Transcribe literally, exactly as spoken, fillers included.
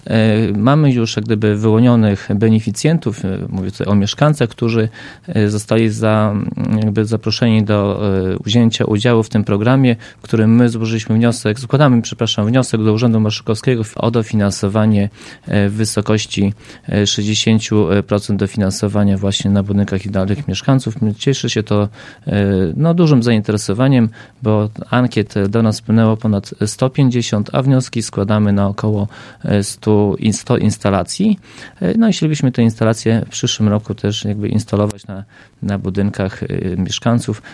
Mamy już jak gdyby wyłonionych beneficjentów, mówię tutaj o mieszkańcach, którzy zostali za, jakby zaproszeni do wzięcia udziału w tym programie, w którym my złożyliśmy wniosek, składamy, przepraszam, wniosek do Urzędu Marszałkowskiego o dofinansowanie w wysokości sześćdziesiąt procent dofinansowania właśnie na budynkach idealnych mieszkańców. Cieszy się to no, dużym zainteresowaniem, bo ankiet do nas wpłynęło ponad sto pięćdziesiąt, a wnioski składamy na około sto, sto instalacji. No i chcielibyśmy te instalacje w przyszłym roku też jakby instalować na, na budynkach mieszkańców.